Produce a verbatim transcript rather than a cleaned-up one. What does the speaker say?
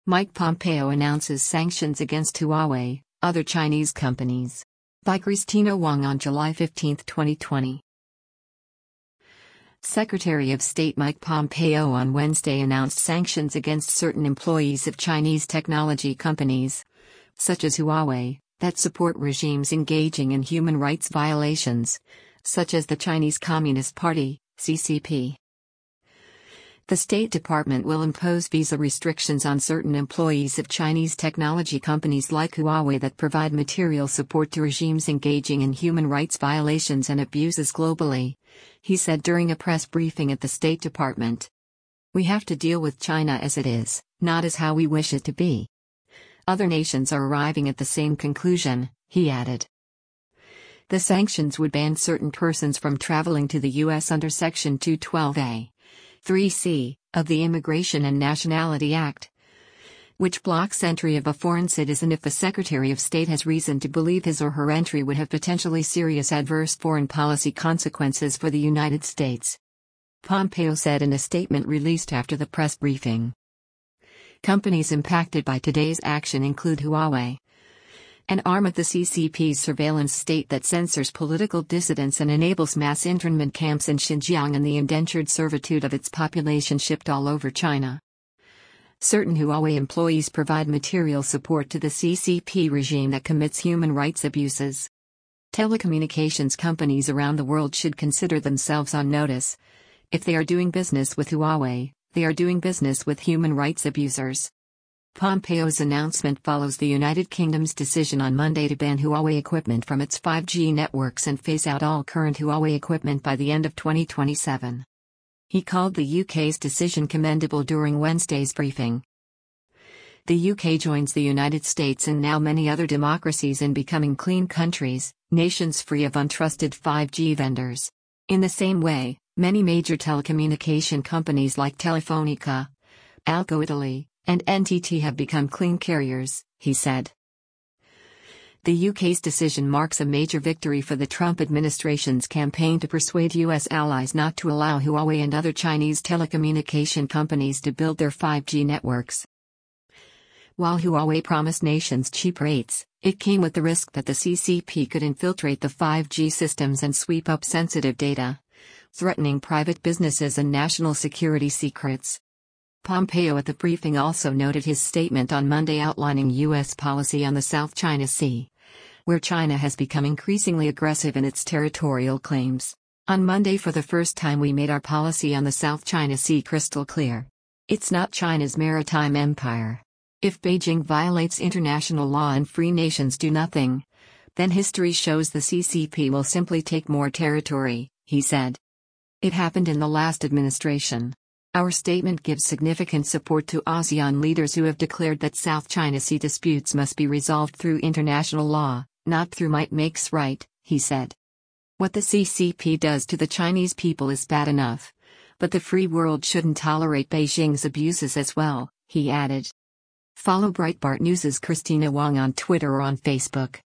Mike Pompeo announces sanctions against Huawei, other Chinese companies. By Christina Wang on July fifteenth, twenty twenty. Secretary of State Mike Pompeo on Wednesday announced sanctions against certain employees of Chinese technology companies, such as Huawei, that support regimes engaging in human rights violations, such as the Chinese Communist Party, C C P. The State Department will impose visa restrictions on certain employees of Chinese technology companies like Huawei that provide material support to regimes engaging in human rights violations and abuses globally, he said during a press briefing at the State Department. We have to deal with China as it is, not as how we wish it to be. Other nations are arriving at the same conclusion, he added. The sanctions would ban certain persons from traveling to the U S under Section two twelve A. three C, of the Immigration and Nationality Act, which blocks entry of a foreign citizen if the Secretary of State has reason to believe his or her entry would have potentially serious adverse foreign policy consequences for the United States. Pompeo said in a statement released after the press briefing. Companies impacted by today's action include Huawei, an arm of the C C P's surveillance state that censors political dissidents and enables mass internment camps in Xinjiang and the indentured servitude of its population shipped all over China. Certain Huawei employees provide material support to the C C P regime that commits human rights abuses. Telecommunications companies around the world should consider themselves on notice. If they are doing business with Huawei, they are doing business with human rights abusers. Pompeo's announcement follows the United Kingdom's decision on Monday to ban Huawei equipment from its five G networks and phase out all current Huawei equipment by the end of twenty twenty-seven. He called the U K's decision commendable during Wednesday's briefing. The U K joins the United States and now many other democracies in becoming clean countries, nations free of untrusted five G vendors. In the same way, many major telecommunication companies like Telefonica, Alco Italy, and N T T have become clean carriers, he said. The U K's decision marks a major victory for the Trump administration's campaign to persuade U S allies not to allow Huawei and other Chinese telecommunication companies to build their five G networks. While Huawei promised nations cheap rates, it came with the risk that the C C P could infiltrate the five G systems and sweep up sensitive data, threatening private businesses and national security secrets. Pompeo at the briefing also noted his statement on Monday outlining U S policy on the South China Sea, where China has become increasingly aggressive in its territorial claims. On Monday, for the first time, we made our policy on the South China Sea crystal clear. It's not China's maritime empire. If Beijing violates international law and free nations do nothing, then history shows the C C P will simply take more territory, he said. It happened in the last administration. Our statement gives significant support to ASEAN leaders who have declared that South China Sea disputes must be resolved through international law, not through might makes right, he said. What the C C P does to the Chinese people is bad enough, but the free world shouldn't tolerate Beijing's abuses as well, he added. Follow Breitbart News' Christina Wang on Twitter or on Facebook.